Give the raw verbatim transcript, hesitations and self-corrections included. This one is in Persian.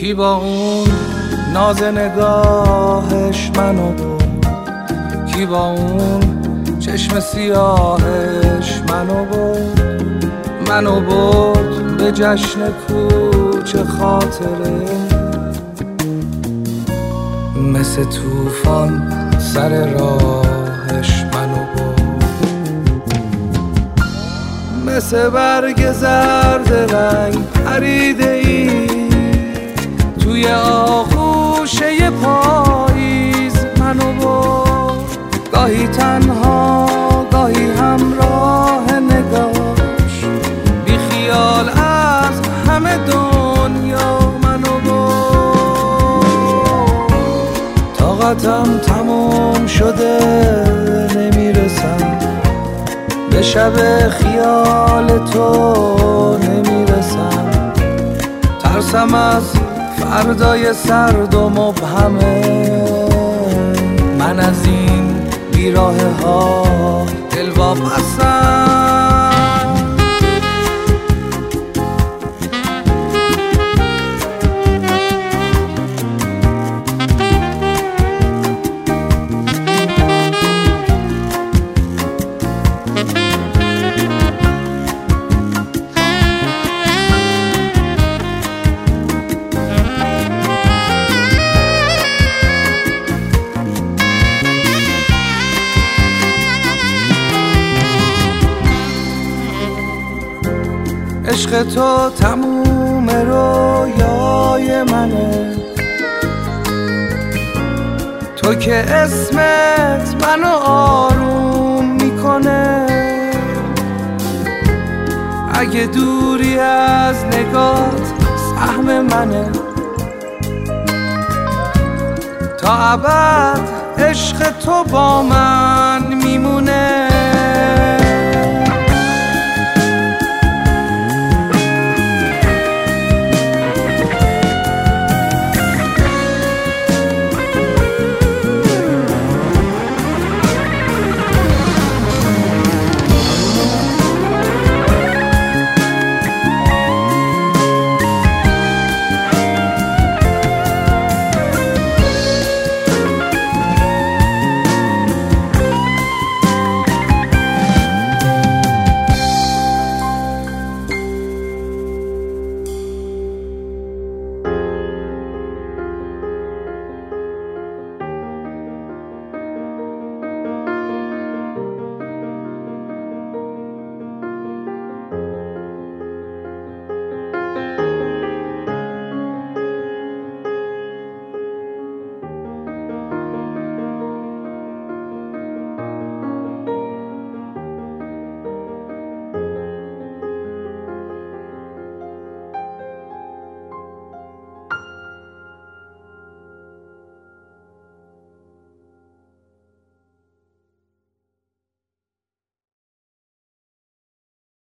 کی با اون ناز نگاهش منو برد، کی با اون چشم سیاهش منو برد، منو برد به جشن کوچه خاطره، مثل طوفان سر راهش منو برد، مثل برگ زرد رنگ پریده ای توی آغوشه پاییز منو برد، گاهی تنها گاهی همراه نگاش، بی خیال از همه دنیا منو برد، طاقتم تموم شده نمیرسم به شب خیال تو نمیرسم، ترسم از فردای سرد و مبهمه، من از این بیراه ها دل واپسم. عشق تو تموم رویای منه، تو که اسمت منو آروم میکنه، اگه دوری از نگات سهم منه، تا ابد عشق تو با من میمونه،